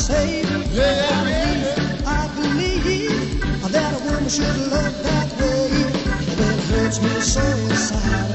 say, I believe that a woman should love that way. Well, it hurts me so inside.